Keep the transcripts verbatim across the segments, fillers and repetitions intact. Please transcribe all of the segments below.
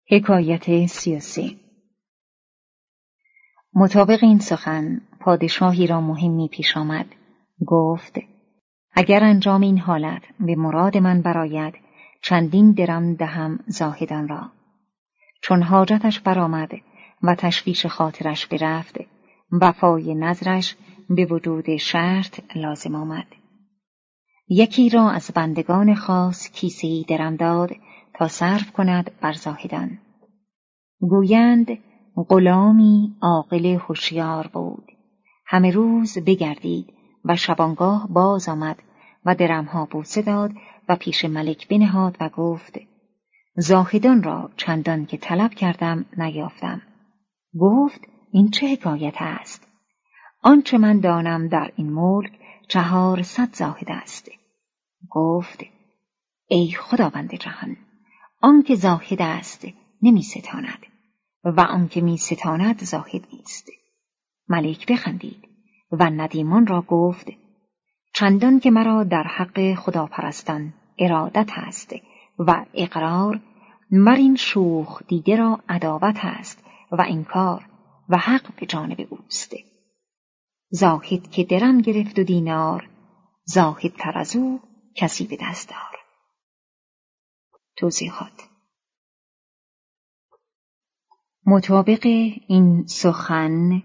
حکایت سی و سه. مطابق این سخن پادشاهی را مهمی پیش آمد. گفت اگر انجام این حالت به مراد من براید چندین درم دهم زاهدان را. چون حاجتش برآمد و تشویش خاطرش برفت، وفای نذرش به وجود شرط لازم آمد. یکی را از بندگان خاص کیسه‌ای درم داد تا صرف کند بر زاهدان. گویند غلامی عاقل هوشیار بود. همه روز بگردید و شبانگاه باز آمد و درمها بوسه داد و پیش ملک بنهاد و گفت زاهدان را چندان که طلب کردم نیافتم. گفت این چه حکایت است؟ آنچه من دانم در این ملک چهارصد زاهد است. گفت ای خداوند جهان، آنکه زاهد است نمی ستاند و آنکه می ستاند زاهد نیست. ملک بخندید و ندیمان را گفت چندان که مرا در حق خداپرستان ارادت است و اقرار، مر این شوخ دیده را عداوت است و انکار و حق به جانب اوست. زاهد که درم گرفت و دینار، زاهد تر از او کسی به دست دار. توضیحات. مطابق این سخن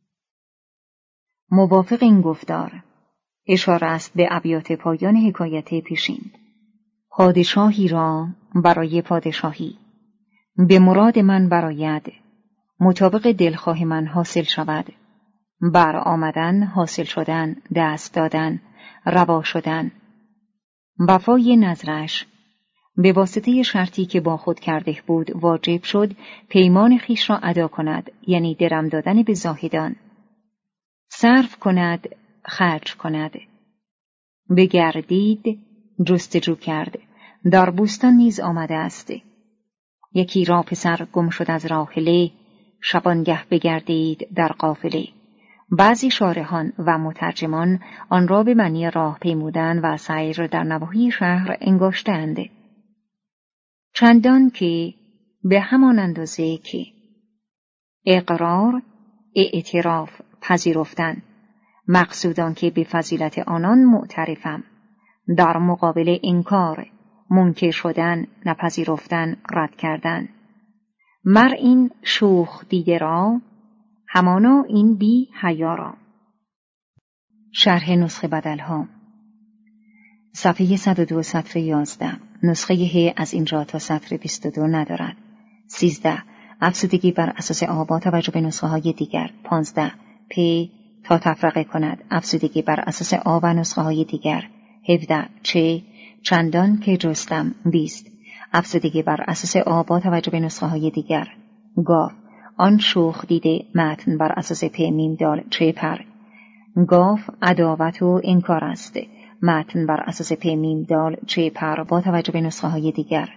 موافق این گفتار اشاره است به ابیات پایان حکایت پیشین. پادشاهی را برای پادشاهی به مراد من براید مطابق دلخواه من حاصل شود، بر آمدن، حاصل شدن، دست دادن، روا شدن. وفای نذرش به واسطه شرطی که با خود کرده بود واجب شد پیمان خیش را ادا کند، یعنی درم دادن به زاهدان. صرف کند، خرج کند. بگردید، جستجو کرد. در بوستان نیز آمده است. یکی را پسر گم شد از راحله، شبانگه بگردید در قافله. بعضی شارحان و مترجمان آن را به معنی راه پیمودن و سیر در نواحی شهر انگاشتند، چندان که به همان اندازه که اقرار اعتراف پذیرفتن، مقصودان که به فضیلت آنان معترفم، در مقابل انکار منکر شدن، نپذیرفتن، رد کردن. مر این شوخ دیده را، همانا این بی حیا را. شرح نسخه بدلها. صفحه صد و دو سطر یازده. نسخه ه از اینجا تا سطر بیست و دو ندارد. سیزده. افزودگی بر اساس آ با توجه به نسخه های دیگر. پانزده. پ تا تفرقه کند. افزودگی بر اساس آ و نسخه های دیگر. هفده. چه چندان که جستم. بیست. افزودگی بر اساس آ با توجه به نسخه های دیگر. گاف آن شوخ دیده. متن بر اساس پ میم دال چه پر. گاف عداوت و انکار است. متن بر اساس پ میم دال چه پر با توجه به نسخه های دیگر.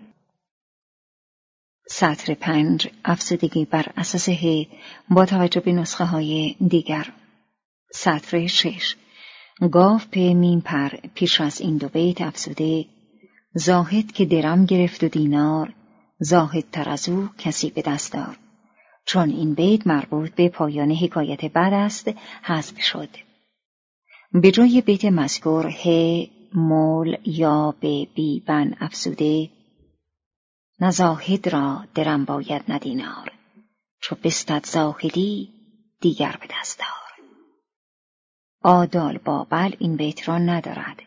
سطر پنج. افزودگی بر اساس ه با توجه به نسخه های دیگر. سطر شش. گاف پ میم پر پیش از این دو بیت افزوده زاهد که درم گرفت و دینار، زاهد تر از او کسی به دست دار. چون این بیت مربوط به پایان حکایت بعد است حذف شد. به جای بیت مذکور ه مول یا به بی بن افزوده نه زاهد را درم باید نه دینار، چو بستد زاهدی دیگر به دست دار. آدال بابل این بیت را ندارد.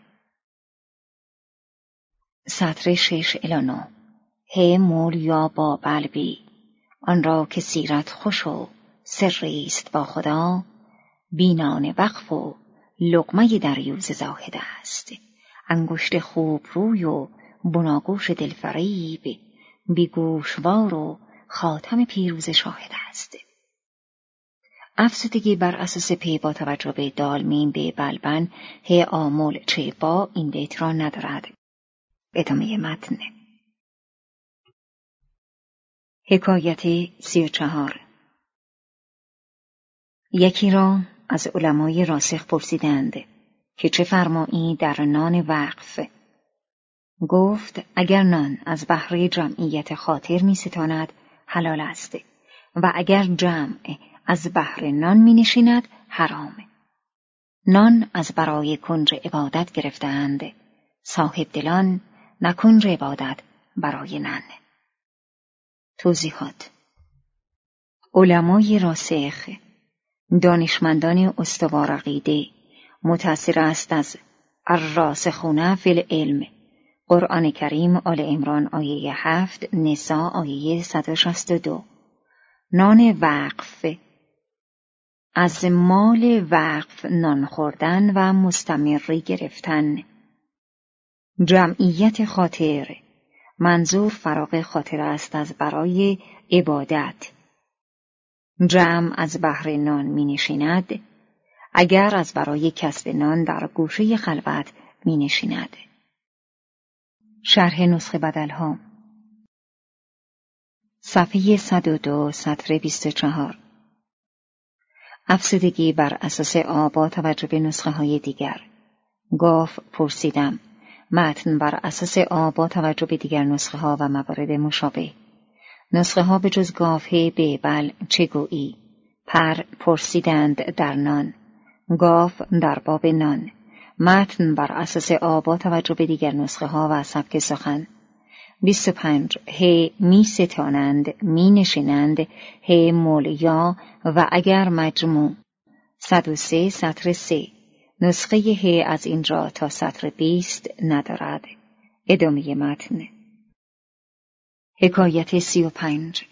سطر شش الی نه. ه مول یا بابل بی آن را که سیرت خوش و سریست با خدا، بینان وقف و لقمه دریوز زاهد است. انگشت خوب روی و بناگوش دلفریب، بیگوشوار و خاتم پیروز شاهد است. افزودگی بر اساس پی با توجه به دال میم به بلبن ه آمول چه با این بیت را ندارد. ادامه متن. حکایت سی و چهار. یکی را از علمای راسخ پرسیدند که چه فرمایی در نان وقف؟ گفت اگر نان از بهره جمعیت خاطر می ستاند حلال است و اگر جمع از بهر نان می نشیند حرام. نان از برای کنج عبادت گرفتند، صاحب دلان نه کنج عبادت برای نان. توضیحات: علمای راسخ، دانشمندان استوار عقیده، متأثر است از الراسخون فی العلم، قرآن کریم آل عمران آیه هفت، نساء آیه صد و شصت و دو. نان وقف، از مال وقف نان خوردن و مستمری گرفتن. جمعیت خاطر، منظور فراغ خاطر است از برای عبادت. جمع از بهر نان می نشیند اگر از برای کسب نان در گوشه خلوت می نشیند. شرح نسخه بدلها، صفحه صد و دو، سطر بیست و چهار. افسودگی بر اساس آ با توجه به نسخه های دیگر. گاف پرسیدم. متن بر اساس آ با توجه به دیگر نسخه ها و موارد مشابه. نسخه ها به جز گاف به بل چه گویی؟ پر پرسیدند در نان. گاف در باب نان. متن بر اساس آ با توجه به دیگر نسخه ها و سبک سخن. بیست و پنج. ه می ستانند، می نشینند، ه مولیا و اگر مجموع. صد و سه سطر سه. نسخه ه از اینجا تا سطر بیست ندارد. ادامه متن. حکایت سی و پنج.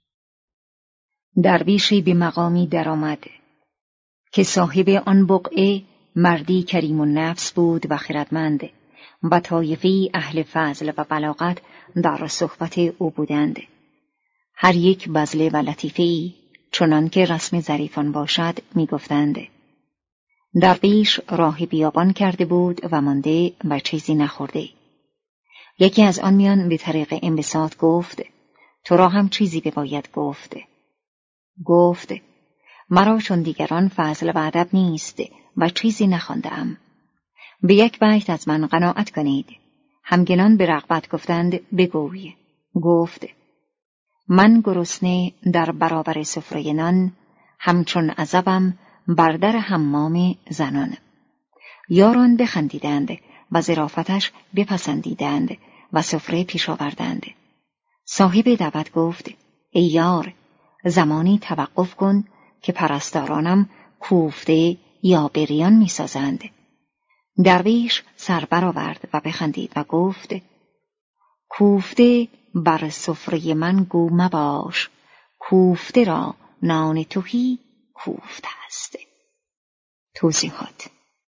درویشی به مقامی درآمد که صاحب آن بقعه مردی کریم النفس بود و خردمند و طایفه‌ای اهل فضل و بلاغت در صحبت او بودند. هر یک بذله و لطیفه‌ای چنان که رسم ظریفان باشد می گفتند. درویش راه بیابان کرده بود و مانده و چیزی نخورده. یکی از آن میان به طریق انبساط گفت: تو را هم چیزی بباید گفت. گفت: مرا چون دیگران فضل و ادب نیست و چیزی نخوانده‌ام. به یک بیت از من قناعت کنید. همگنان به رغبت گفتند بگوی. گفت: من گرسنه در برابر سفره نان، همچون عزبم بر در حمام زنان. یاران بخندیدند و ظرافتش بپسندیدند و سفره پیش آوردند. صاحب دعوت گفت: ای یار، زمانی توقف کن که پرستارانم کوفته یا بریان می سازند. درویش سر برآورد و بخندید و گفت: کوفته بر سفره من گو مباش، کوفته را نان تهی کوفته است. توضیحات: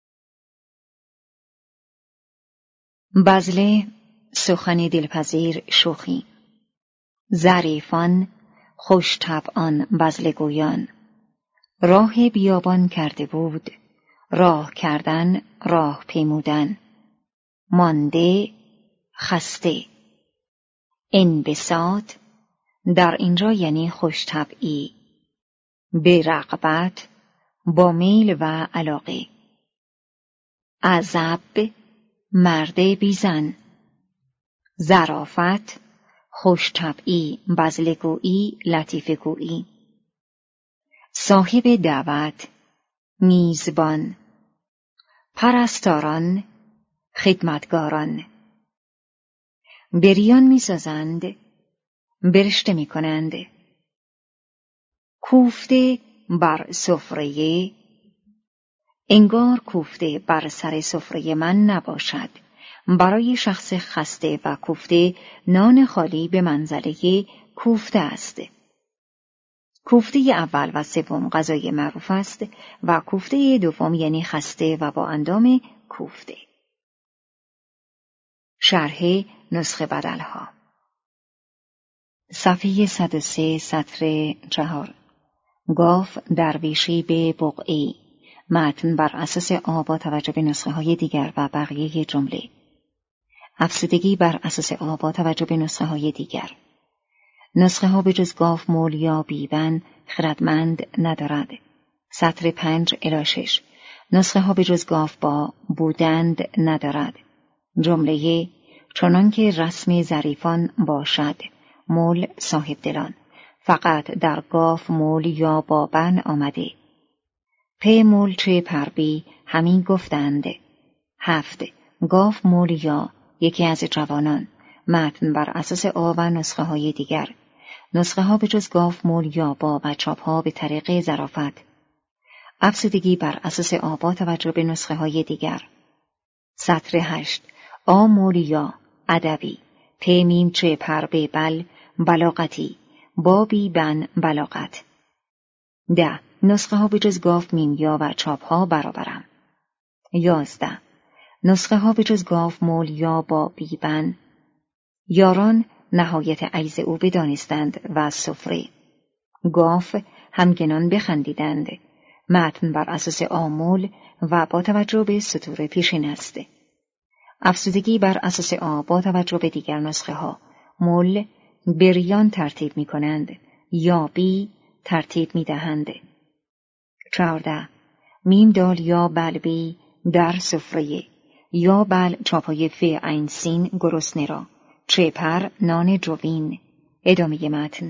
بذله، سخن دلپذیر، شوخی. ظریفان، خوش طبعان، بذله گویان. راه بیابان کرده بود، راه کردن، راه پیمودن. مانده، خسته. انبساط در اینجا یعنی خوش طبعی، به رغبت، با میل و علاقه. عزب، مرد بیزن. ظرافت، خوش طبعی، بذله گویی، لطیفه گویی. صاحب دعوت، میزبان. پرستاران، خدمتگاران. بریان می‌سازند، برشته می‌کنند. کوفته بر سفره، انگار کوفته بر سر سفره من نباشد. برای شخص خسته و کوفته نان خالی به منزله کوفته است. کوفته اول و سوم غذای معروف است و کوفته دوم یعنی خسته و با اندام کوفته. شرح نسخه بدلها، صفحه صد و سه سطر چهار. گاف درویشی به بقعی. متن بر اساس آ با توجه به نسخه های دیگر و بقیه جمله. افسودگی بر اساس آ با توجه به نسخه های دیگر. نسخه ها به جز گاف، مول یا بیون، خردمند ندارد. سطر پنج الی شش. نسخه ها به جز گاف با بودند ندارد. جمله چنان که رسم ظریفان باشد، مول صاحب دلان. فقط در گاف مول یا بابن آمده. په مول چه پربی همین گفتند. هفت. گاف مول یا یکی از جوانان. متن بر اساس آ و نسخه های دیگر. نسخه ها به جز گاف مول یا با و چاپ ها به طریق ظرافت. افزودگی بر اساس آ با توجه به نسخه های دیگر. سطر هشت. آ مول یا ادبی. پ میم چه پربی بل بلاغتی. بابی بن بلاغت. ده. نسخه ها به جز گاف میم یا و چاپ ها برابرم. یازده. نسخه ها به جز گاف مول یا با بی بن. یاران نهایت عیز او بدانستند و سفره. گاف همگنان بخندیدند. متن بر اساس آمول و با توجه به سطور پیشین است. افزودگی بر اساس آ با توجه به دیگر نسخه ها. مول بریان ترتیب می کنند یا بی ترتیب می دهند. چهارده. میم دال یا بل بی در سفره. یا بل چاپای ف عین سین گرسنه را. چه پر نان جوین. ادامه متن.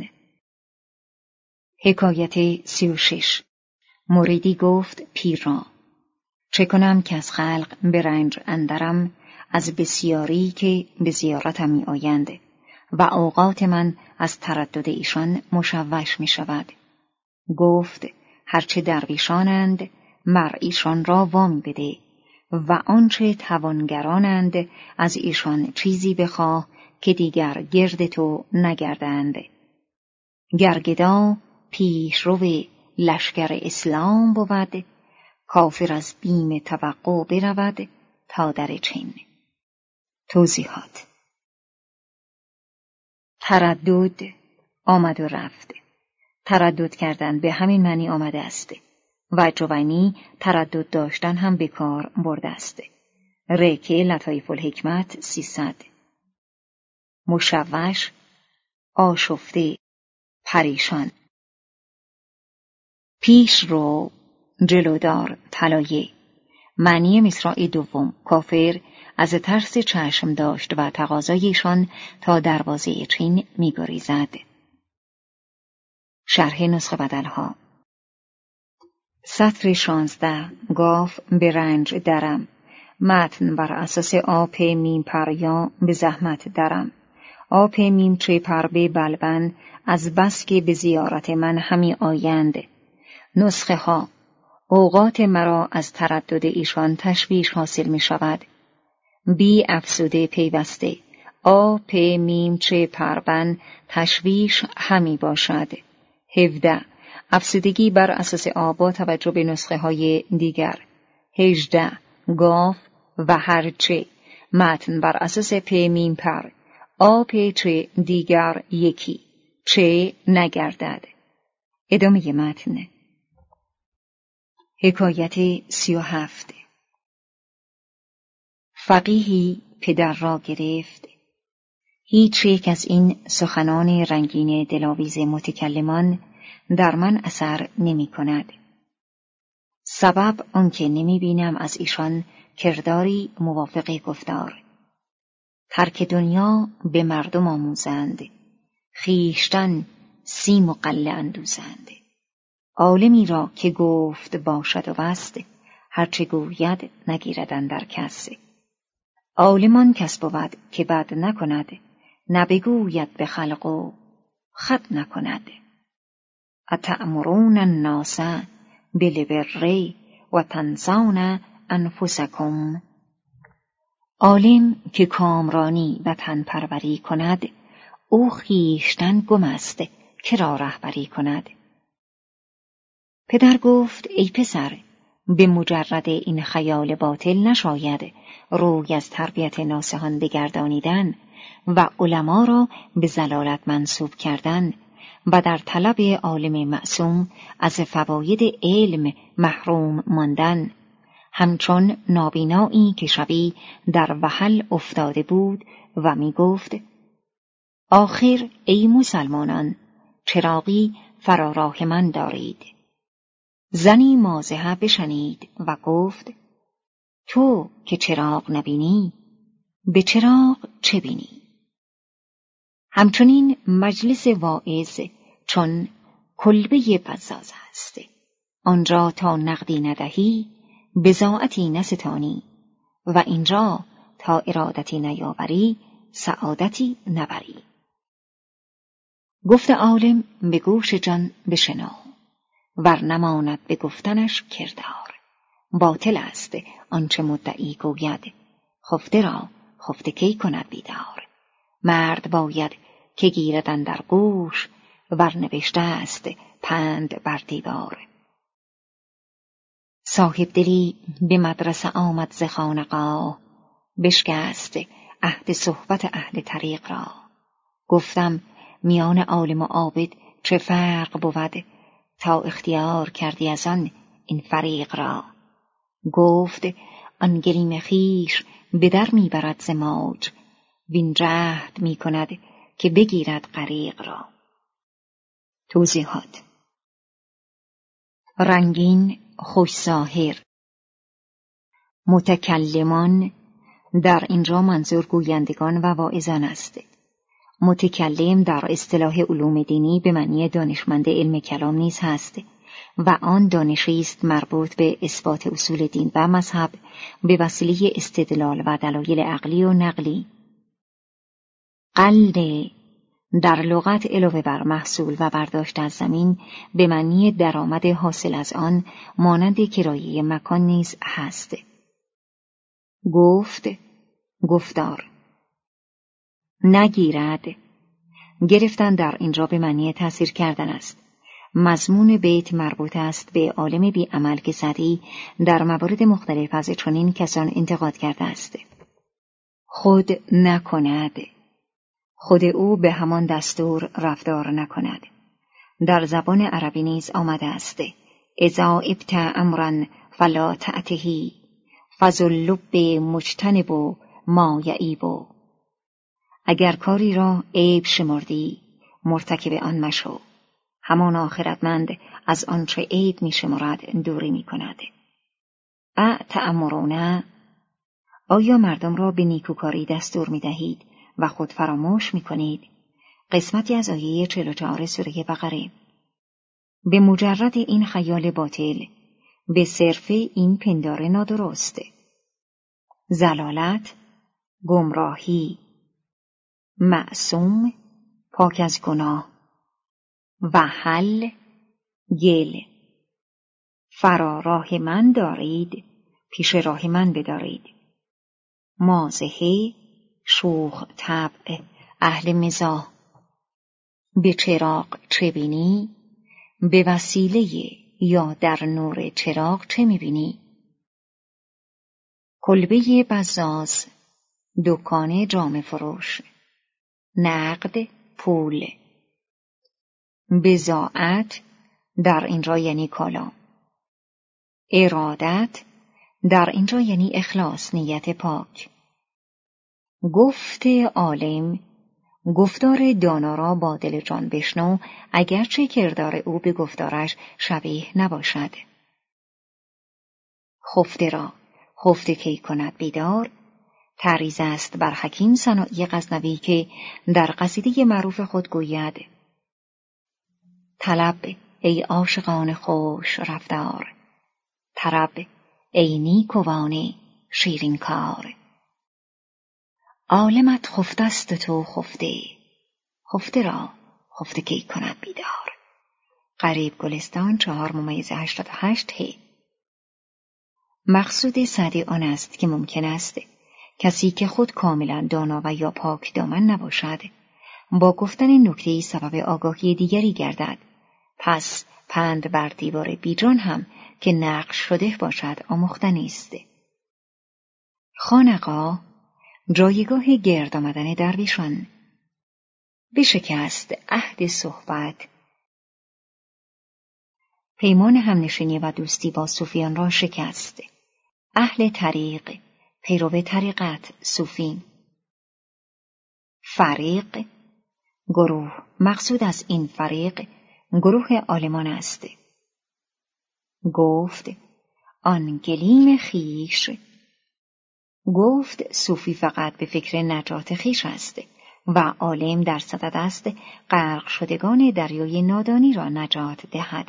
حکایت سی و شش. مریدی گفت پیر را: چه کنم که از خلق به رنج اندرم از بسیاری که به زیارتم می آیند و اوقات من از تردد ایشان مشوش می شود. گفت: هرچه درویشانند مر ایشان را وامی بده و آنچه توانگرانند از ایشان چیزی بخواه که دیگر گرد تو نگردند. گرگدا پیش رو لشکر اسلام بود، کافر از بیم توقع برود تا در چین. توضیحات: تردد آمد و رفت. تردد کردن به همین معنی آمده است و جوینی تردد داشتن هم به کار برده است. رک لطایف الحکمت سیصد. مشوش، آشفته، پریشان. پیش رو، جلودار، طلایه. معنی مصرع دوم: کافر از ترس چشم داشت و تقاضایشان تا دروازه چین می‌گریزد. شرح نسخه بدلها. سطر شانزده. گاف به رنج درم. متن بر اساس آپ میم پریا به زحمت درم. آپ میم چه پر به بلبن از بس که به زیارت من همی آیند. نسخه ها: اوقات مرا از تردد ایشان تشویش حاصل می شود. بی افسوده پیوسته. آ پ میم چه پربن تشویش همی باشد. هفده. افسودگی بر اساس آ با توجه به نسخه های دیگر. هجده. گاف و هرچه. متن بر اساس پ میم پر. آ پ چه دیگر یکی. چه نگردد. ادامه متن. حکایت سی و هفت. فقیهی پدر را گرفت. هیچ یک از این سخنان رنگین دلاویز متکلمان در من اثر نمی کند. سبب آنکه نمی بینم از ایشان کرداری موافق گفتار. ترک دنیا به مردم آموزند، خویشتن سیم و غله اندوزند. عالمی را که گفت باشد و بست، هرچه گوید نگیرد اندر کس. عالمان کس بود که بد نکند، نبگوید به خلق و خود نکند. اتأمرون الناس بالبر و تنسون انفسکم. عالم که کامرانی و تن پروری کند، او خویشتن گم است که را رهبری کند. پدر گفت: ای پسر، به مجرد این خیال باطل نشاید روی از تربیت ناصحان بگردانیدن و علما را به ضلالت منسوب کردن و در طلب عالم معصوم از فواید علم محروم ماندن، همچون نابینایی که شبی در وحل افتاده بود و می گفت: آخر ای مسلمانان، چراغی فراراه من دارید. زنی مازحه بشنید و گفت: تو که چراغ نبینی، به چراغ چه بینی؟ همچنین مجلس واعظ چون کلبه بزاز است. آنجا تا نقدی ندهی بضاعتی نستانی، و اینجا تا ارادتی نیاوری سعادتی نبری. گفت عالم به گوش جان بشنو، ور نماند به گفتنش کردار. باطل است آنچه مدعی گوید، خفته را خفته کی کند بیدار. مرد باید که گیرد اندر گوش، ور نوشته است پند بر دیوار. صاحب دلی به مدرسه آمد ز خانقاه، بشکست عهد صحبت اهل طریق را. گفتم میان عالم و عابد چه فرق بود، تا اختیار کردی از آن این فریق را. گفت آن گلیم خویش به در میبرد ز موج، وین جهد میکند که بگیرد غریق را. توضیحات: رنگین، خوش ظاهر. متکلمان در اینجا منظور گویندگان و واعظان است. متکلم در اصطلاح علوم دینی به معنی دانشمند علم کلام نیز هست و آن دانشی است مربوط به اثبات اصول دین و مذهب به وسیله استدلال و دلایل عقلی و نقلی. قلد در لغت علاوه بر محصول و برداشت از زمین به معنی درآمد حاصل از آن مانند کرایه مکان نیز هست. گفت، گفتار. نگیرد، گرفتن در اینجا به معنی تأثیر کردن است. مضمون بیت مربوط است به عالم بی عمل که سعدی در موارد مختلف از چنین کسان انتقاد کرده است. خود نکند، خود او به همان دستور رفتار نکند. در زبان عربی نیز آمده است: اذا ابت امرا فلا تأتهی، فذلب مجتنب ما یعیب. اگر کاری را عیب شمردی مرتکب آن مشو، همان آخرتمند از آنچه عیب می شمارد دوری می کند. اتأمرون، آیا مردم را به نیکوکاری دستور می دهید و خود فراموش می کنید؟ قسمتی از آیه چهل و چهار سوره بقره. به مجرد این خیال باطل، به صرف این پندار نادرست. زلالت، گمراهی. معصوم، پاک از گناه. وحل، گل. فرا راه من دارید، پیش راه من بدارید. مازحه، شوخ طبع، اهل مزاح. به چراغ چه بینی؟ به وسیله یا در نور چراغ چه میبینی؟ کلبه بزاز، دکان جامه فروش. نقد، پول. بضاعت در اینجا یعنی کالا. ارادت در اینجا یعنی اخلاص، نیت پاک. گفت عالم، گفتار دانا را با دل جان بشنو، اگرچه کردار او به گفتارش شبیه نباشد. خفته را خفته کی کند بیدار، تعریض است بر حکیم سنایی غزنوی که در قصیده معروف خود گوید: طلب ای عاشقان خوش رفتار، طرب ای نیکوان شیرین کار. عالمت خفته است تو خفته، خفته را خفته کی کند بیدار. غریب گلستان چهار ممیز هشتاد و هشت ه. مقصود سعدی آن است که ممکن است کسی که خود کاملا دانا و یا پاک دامن نباشد با گفتن نکته‌ای سبب آگاهی دیگری گردد. پس پند بر دیوار بیجان هم که نقش شده باشد آموختنی است. خانقاه جایگاه گرد آمدن درویشان. بشکست عهد صحبت. پیمان همنشینی و دوستی با صوفیان را شکست. اهل طریق، پیرو طریقت، صوفی. فریق، گروه. مقصود از این فریق گروه عالمان است. گفت آن گلیم خیش. گفت صوفی فقط به فکر نجات خیش است، و عالم در صدد است غرق شدگان دریای نادانی را نجات دهد.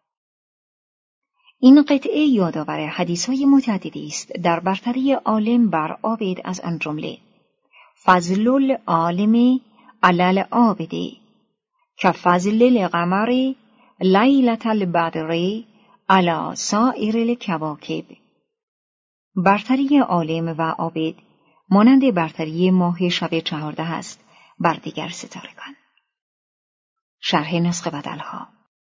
این قطعه یادآور حدیث‌های متعددی است در برتری عالم بر عابد، از آن جمله فضل العالم علی العابد کفضل القمر لیلة البدر علی سائر الکواکب. برتری عالم و عابد مانند برتری ماه شب چهارده است بر دیگر ستارگان. شرح نسخه بدلها.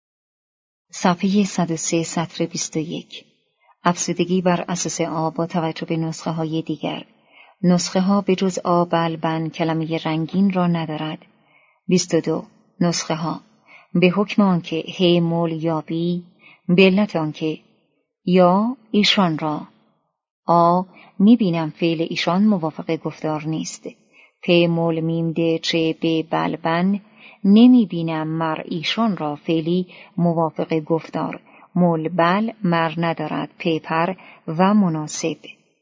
صفحه صد و سه سطر بیست و یک. افزودگی بر اساس آ با توجه به نسخه های دیگر. نسخه ها به جز آ بل بن کلمه رنگین را ندارد. بیست و دو. نسخه ها به حکم آنکه ه مول یا بی، به علت آنکه یا ایشان را آ میبینم فعل ایشان موافق گفتار نیست. پ مول میم ده چه به بل بن نمیبینم مر ایشان را فعلی موافق گفتار. مول بل مر ندارد پیپر و مناسب.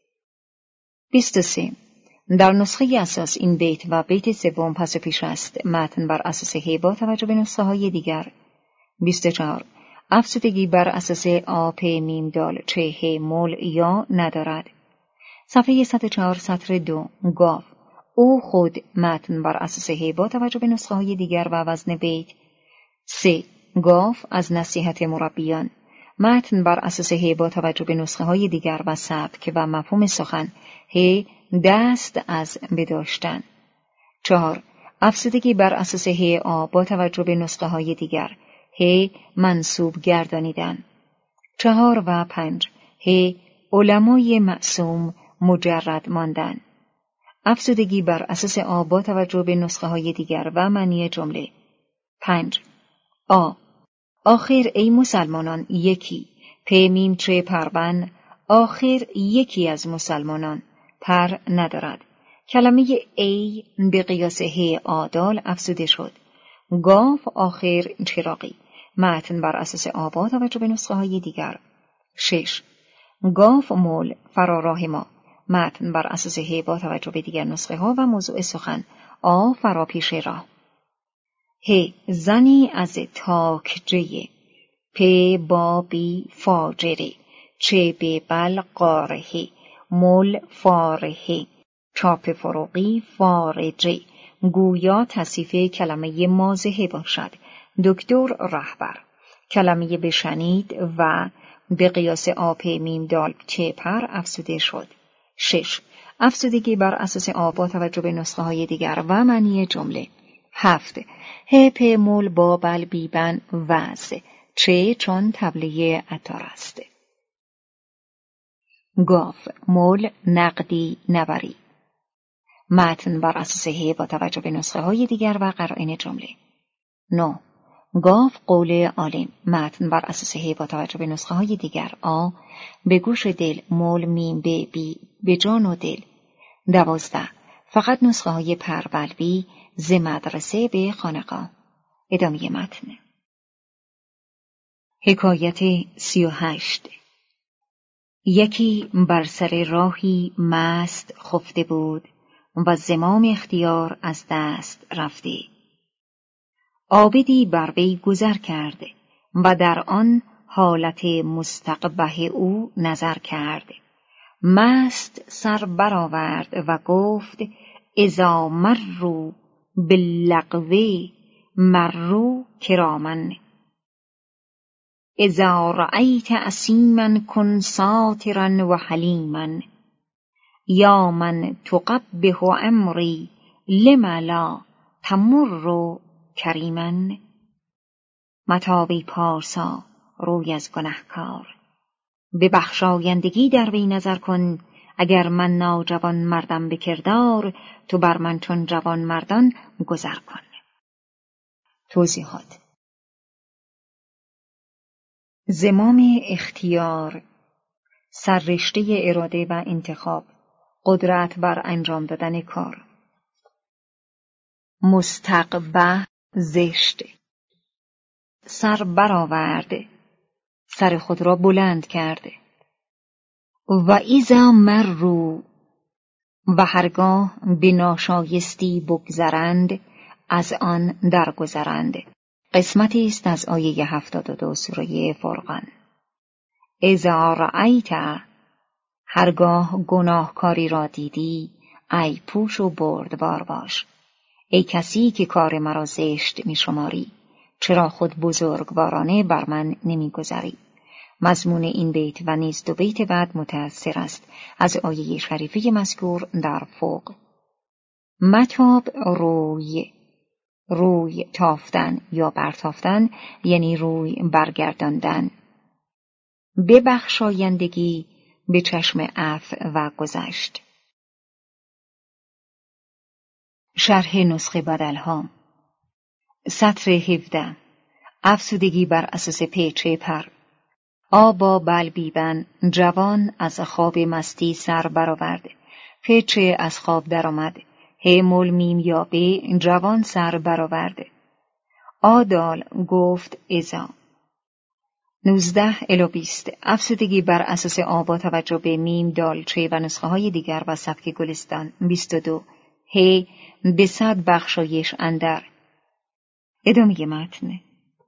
بیست و سه. در نسخه اساس این بیت و بیت سوم پس و پیش است. متن بر اساس ه با توجه به نسخه های دیگر. بیست و چهار. افزودگی بر اساس آ پ میم دال چه ه مول یا ندارد. صفحه صد و چهار سطر دو. گاف او خود متن بر اساس ه با توجه به نسخه های دیگر و وزن بیت. سه. گاف از نصیحت مربیان. متن بر اساس ه با توجه به نسخه های دیگر و سبک و مفهوم سخن. ه دست از بداشتن. چهار. افزودگی بر اساس ه آ با توجه به نسخه های دیگر. ه منصوب گردانیدن. چهار و پنج. ه علمای معصوم مجرد ماندن. افزودگی بر اساس آ با توجه به نسخه های دیگر و معنی جمله. پنج. آ آخر ای مسلمانان یکی. پ میم چه پربن آخر یکی از مسلمانان پر ندارد. کلمه ای به قیاس ه آدال افزوده شد. گاف آخر چراقی. متن بر اساس آ با توجه به نسخه های دیگر. شش. گاف مول فراراه ما. متن بر اساس ه با توجه به دیگر نسخه ها و موضوع سخن. آ فرا پیش راه. ه زنی از تاک جه. پ با بی فاجره. چه به بل قاره. مول فاره. چاپ فروغی فارجه. گویا تصیف کلمه مازه باشد. دکتر رهبر. کلمه بشنید و به قیاس آ پ میم دال چه پر افزوده شد. شش. افزودگی بر اساس آ با توجه به نسخه های دیگر و معنی جمله. هفت. ه پ مول با بل بیبن وز. چه چون طبله عطار است. گاف مول نقدی نبری. متن بر اساس ه با توجه به نسخه های دیگر و قرائن جمله. نو. گاف قول عالم. متن بر اساس ه با توجه به نسخه های دیگر. آ به گوش دل. مول میم به بی به جان و دل. دوازده. فقط نسخه های پربلبی ز مدرسه به خانقاه. ادامه متن. حکایت سی و هشت. یکی بر سر راهی مست خفته بود و زمام اختیار از دست رفته. عابدی بر وی گذر کرد و در آن حالت مستقبح او نظر کرد. مست سر برآورد و گفت اذا مروا باللغو مروا کرامن. اذا رأیت اسیما کن ساترا و حلیما. یا من تقبح امری لم لا تمر کریما. متابی پارسا روی از گنهکار. به بخشایندگی در وی نظر کن. اگر من ناجوان مردم به کردار تو بر من چون جوان مردان گذر کن. توضیحات. زمام اختیار، سررشته اراده و انتخاب، قدرت بر انجام دادن کار. مستقبح زشت. سر برآورد، سر خود را بلند کرده. و ایزا مرو، و هرگاه به ناشایستی بگذرند از آن درگذرند. قسمتی است از آیه هفتاد و دو سوره فرقان. اذا رأیت، هرگاه گناهکاری را دیدی، ای پوش و بردبار باش. ای کسی که کار مرا زشت می شماری، چرا خود بزرگوارانه بر من نمی گذری؟ مضمون این بیت و نیز دو بیت بعد متأثر است از آیه شریفه مذکور در فوق. متاب روی، روی تافتن یا برتافتن یعنی روی برگرداندن. ببخشایندگی به چشم عفو و گذشت. شرح نسخه بدلها. سطر هفده. افسودگی بر اساس پیچ پر. آبا بلبیبن، جوان از خواب مستی سر برآورد. پیچ از خواب درآمد. ه مول میم یا به، جوان سر برآورد. آدال گفت ازا. نوزده الی بیست. افسودگی بر اساس آ با توجه به میم دالچه و نسخه های دیگر و سبک گلستان. بیست و دو. ه به صد بخشایش اندر. ادامه متن.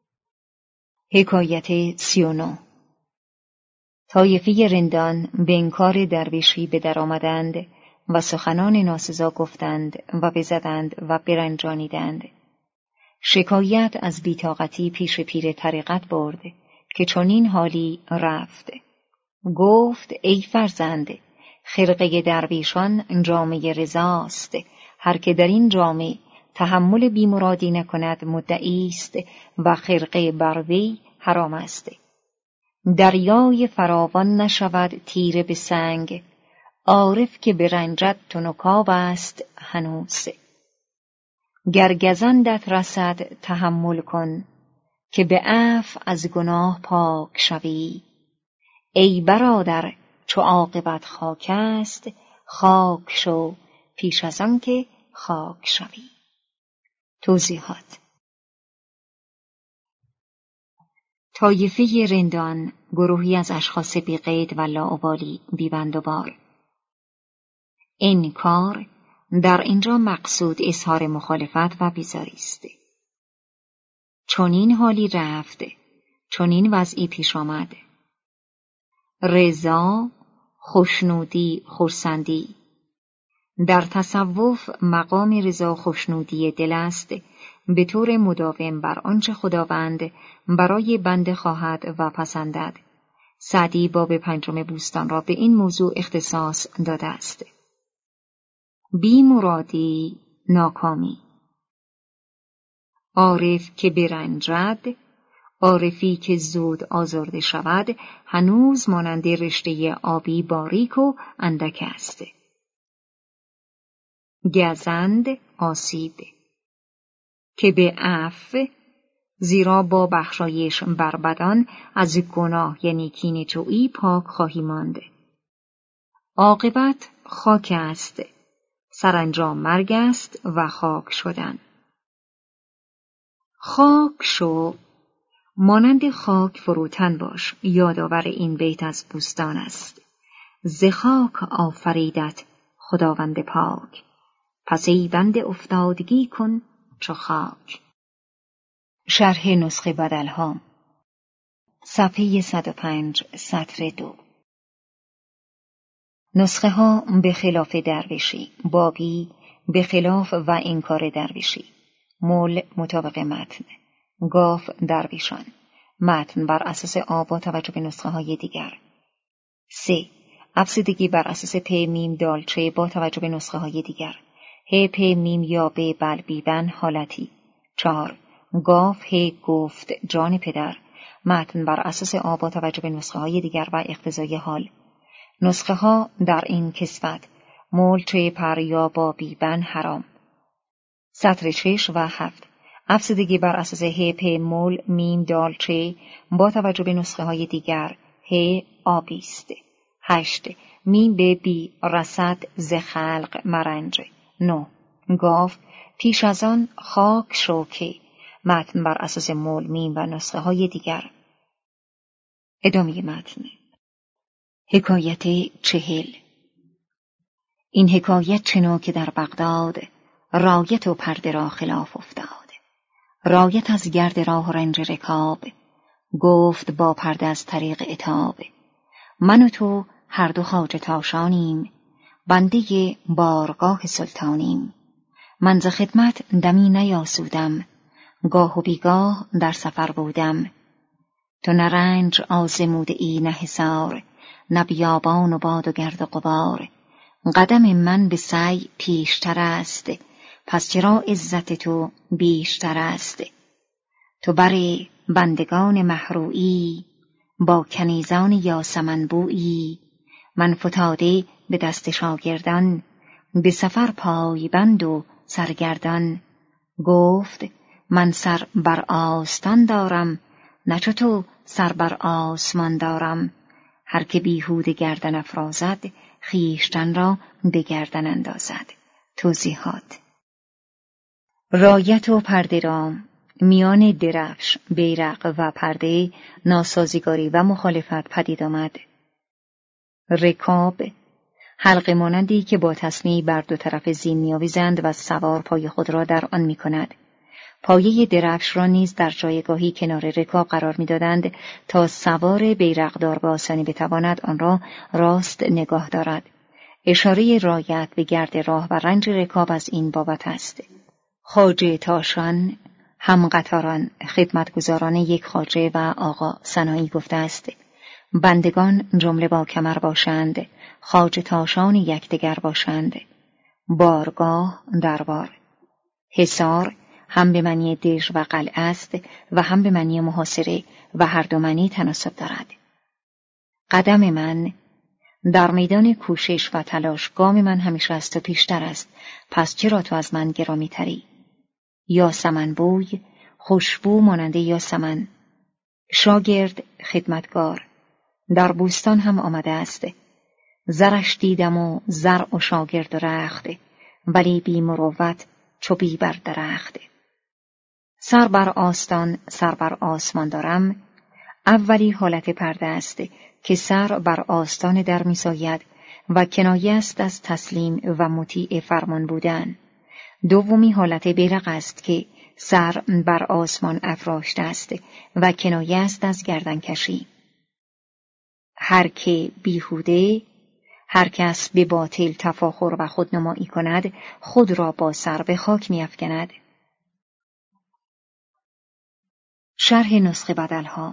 حکایت سی و نه. طایفه رندان به انکار درویشی به در آمدند و سخنان ناسزا گفتند و بزدند و برنجانیدند. شکایت از بیطاقتی پیش پیر طریقت برد که چنین حالی رفت. گفت ای فرزند، خرقه درویشان جامه رضاست. هر که در این جامه تحمل بیمرادی نکند مدعی است و خرقه بر وی حرام است. دریای فراوان نشود تیره به سنگ، عارف که برنجد تنکاب است هنوز. گر گزندت رسد تحمل کن، که به عفو از گناه پاک شوی. ای برادر چو عاقبت خاک است، خاک شو پیش از آن که خاک شوی. توضیحات. طایفه رندان گروهی از اشخاص بی قید و لاابالی، بی بند و بار. این کار در اینجا مقصود اظهار مخالفت و بیزاری است. چنین حالی رفت، چنین وضعی پیش آمد. رضا، خوشنودی، خرسندی. در تصوف مقام رضا خوشنودی دل است، به طور مداوم بر آنچه خداوند برای بنده خواهد و پسندد. سعدی باب پنجم بوستان را به این موضوع اختصاص داده است. بی مرادی، ناکامی. عارف که برنجد، عارفی که زود آزرده شود، هنوز مانند رشته آبی باریک و اندک است. گزند، آسیب. که به عفو، زیرا با بخشایش بر بدان از گناه یعنی کینه‌جویی پاک خواهی ماند. عاقبت خاک است، سرانجام مرگ است و خاک شدن. خاک شو، مانند خاک فروتن باش. یادآور این بیت از بوستان است. ز خاک آفریدت خداوند پاک، پس ای بنده افتادگی کن چو خاک. شرح نسخه بدلها. صفحه صد و پنج سطر دو. نسخه ها به خلاف درویشی. بابی به خلاف و انکار درویشی. مول مطابق متن. گاف درویشان. متن بر اساس آ با توجه به نسخه های دیگر. سه. افسودگی بر اساس پ میم دالچه با توجه به نسخه های دیگر. ه پ میم یا به بلبیبن حالتی. چهار. گاف ه گفت جان پدر. متن بر اساس آ با توجه به نسخه های دیگر و اقتضای حال. نسخه ها در این کسوت. مول چه پر یا با بیبن حرام. سطر شش و هفت. افسودگی بر اساس ه پ مول میم دالچه با توجه به نسخه های دیگر. ه آبیست. هشت. میم به بی رسد ز خلق مرنج. نه. گاف پیش از آن خاک شوکه. متن بر اساس مول میم و نسخه های دیگر. ادامه متن. حکایت چهل. این حکایت چنو که در بغداد رایت و پرده را خلاف افتاد. رایت از گرد راه و رنج رکاب گفت با پرده از طریق عتاب. من و تو هر دو خواجه تاشانیم، بنده بارگاه سلطانیم. من ز خدمت دمی نیاسودم، گاه و بیگاه در سفر بودم. تو نه رنج آزموده ای نه حصار، نه بیابان و باد و گرد و غبار. قدم من به سعی پیشتر است، پس چرا عزت تو بیشتر است. تو بر بندگان محرویی، با کنیزان یاسمن بویی. من فتاده به دست شاگردان، به سفر پای بند و سرگردان. گفت من سر بر آستان دارم، نه چو تو سر بر آسمان دارم. هر که بیهوده گردن افرازد، خویشتن را به گردن اندازد. توضیحات: رایت و پرده را میان درفش، بیرق و پرده ناسازگاری و مخالفت پدید آمد. رکاب حلقه مانندی که با تسمه‌ای بر دو طرف زین می‌آویزند و سوار پای خود را در آن می‌کند. پایه درفش را نیز در جایگاهی کنار رکاب قرار می‌دادند تا سوار بیرقدار به آسانی بتواند آن را راست نگاه دارد. اشاره رایت به گرد راه و رنج رکاب از این بابت است. خواجه تاشان هم قطاران خدمتگزاران یک خواجه و آقا سنایی گفته است: بندگان جمله با کمر باشند، خواجه تاشان یکدیگر باشند. بارگاه دربار. حصار هم به معنی دژ و قلعه است و هم به معنی محاصره و هر دو معنی تناسب دارد. قدم من در میدان کوشش و تلاش، گام من همیشه از تو پیشتر است، پس چرا تو از من گرامی تری؟ یاسمن بوی خوشبو ماننده یاسمن. شاگرد خدمتگار در بوستان هم آمده است. زرش دیدم و زرع و شاگرد و رخت، ولی بی مروت چو بی بر درخت. سر بر آستان سر بر آسمان دارم. اولی حالت پرده است که سر بر آستان در می‌ساید و کنایه است از تسلیم و مطیع فرمان بودن. دومی حالت بیرق است که سر بر آسمان افراشته است و کنایه است از گردن کشی. هر که بیهوده، هر کس به باطل تفاخر و خودنمایی کند، خود را با سر به خاک می‌افکند. شرح نسخه بدلها.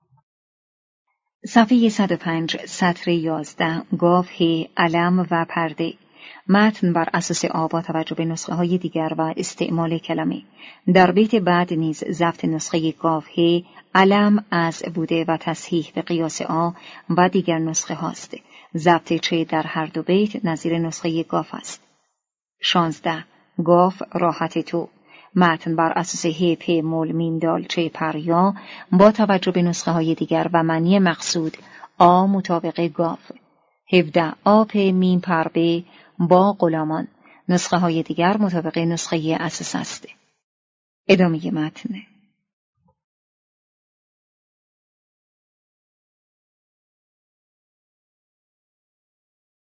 صفحه صد و پنج سطر یازده گاف ه علم و پرده. متن بر اساس آ با توجه به نسخه های دیگر و استعمال کلمه. در بیت بعد نیز ضبط نسخه گاف ه علم از بوده و تصحیح به قیاس آ و دیگر نسخه هاست. ضبط چه در هر دو بیت نظیر نسخه گاف است. شانزده گاف راحت تو. متن بر اساس ه پ مول میم دال چه پر یا با توجه به نسخه های دیگر و معنی مقصود آ مطابق گاف. هفده آ پ میم پر ب با غلامان. نسخه های دیگر مطابق نسخه اساس است. ادامه متن.